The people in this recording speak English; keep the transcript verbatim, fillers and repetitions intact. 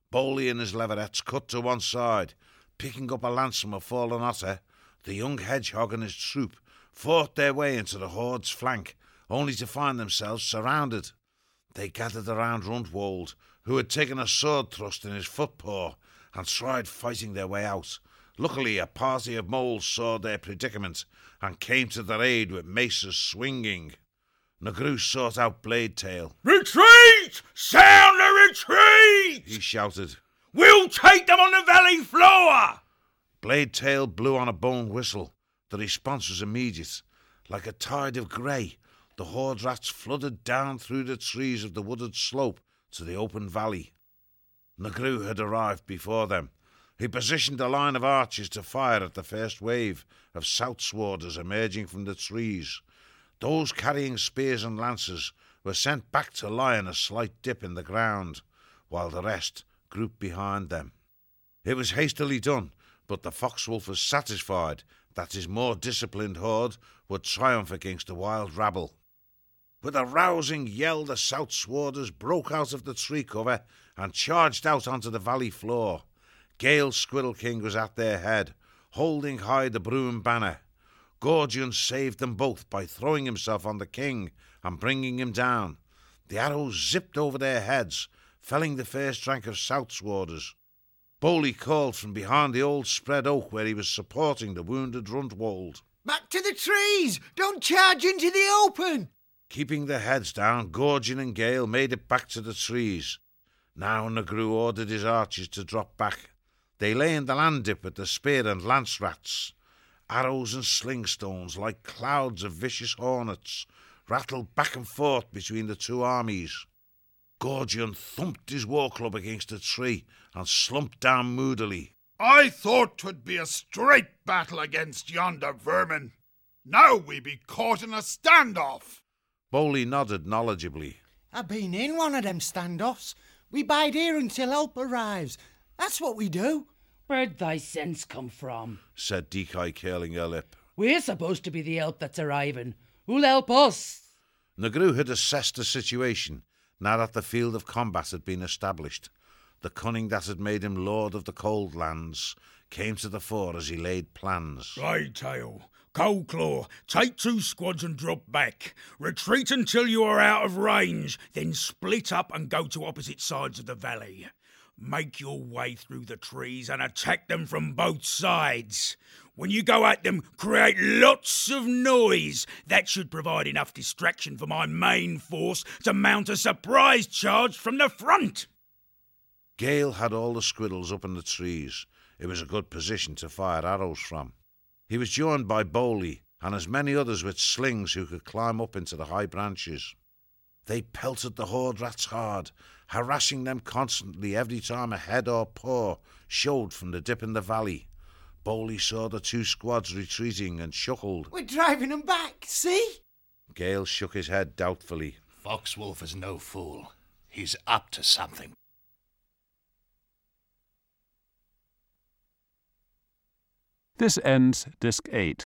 Bowley and his leverettes cut to one side. Picking up a lance from a fallen otter, the young hedgehog and his troop fought their way into the horde's flank, only to find themselves surrounded. They gathered around Rundwold, who had taken a sword thrust in his footpaw, and tried fighting their way out. Luckily, a party of moles saw their predicament, and came to their aid with maces swinging. Nagru sought out Bladetail. "Retreat! Sound the retreat!" he shouted. "We'll take them on the valley floor!" Bladetail blew on a bone whistle. The response was immediate. Like a tide of grey, the horde rats flooded down through the trees of the wooded slope to the open valley. Nagru had arrived before them. He positioned a line of archers to fire at the first wave of Southsworders emerging from the trees. Those carrying spears and lances were sent back to lie in a slight dip in the ground, while the rest grouped behind them. It was hastily done, but the Foxwolf was satisfied that his more disciplined horde would triumph against the wild rabble. With a rousing yell, the Southsworders broke out of the tree cover and charged out onto the valley floor. Gale Squirrel King was at their head, holding high the Broom banner. Gorgion saved them both by throwing himself on the king and bringing him down. The arrows zipped over their heads, felling the first rank of Southsworders. Bowley called from behind the old spread oak where he was supporting the wounded Rundwold. "Back to the trees! Don't charge into the open!" Keeping their heads down, Gorgion and Gale made it back to the trees. Now Nagru ordered his archers to drop back. They lay in the land dip with the spear and lance rats. Arrows and sling stones, like clouds of vicious hornets, rattled back and forth between the two armies. Gorgion thumped his war club against a tree and slumped down moodily. "I thought 'twould be a straight battle against yonder vermin. Now we be caught in a standoff." Bowley nodded knowledgeably. "I've been in one of them standoffs. We bide here until help arrives. That's what we do." "Where'd thy sense come from?" said Dekai, curling her lip. "We're supposed to be the help that's arriving. Who'll help us?" Nagru had assessed the situation, now that the field of combat had been established. The cunning that had made him Lord of the Cold Lands came to the fore as he laid plans. "Bladetail, Coldclaw, take two squads and drop back. Retreat until you are out of range, then split up and go to opposite sides of the valley. Make your way through the trees and attack them from both sides. When you go at them, create lots of noise. That should provide enough distraction for my main force to mount a surprise charge from the front." Gale had all the squirrels up in the trees. It was a good position to fire arrows from. He was joined by Bowley and as many others with slings who could climb up into the high branches. They pelted the horde rats hard, harassing them constantly every time a head or paw showed from the dip in the valley. Bowley saw the two squads retreating and chuckled. "We're driving them back, see?" Gale shook his head doubtfully. "Foxwolf is no fool. He's up to something." This ends Disc eight.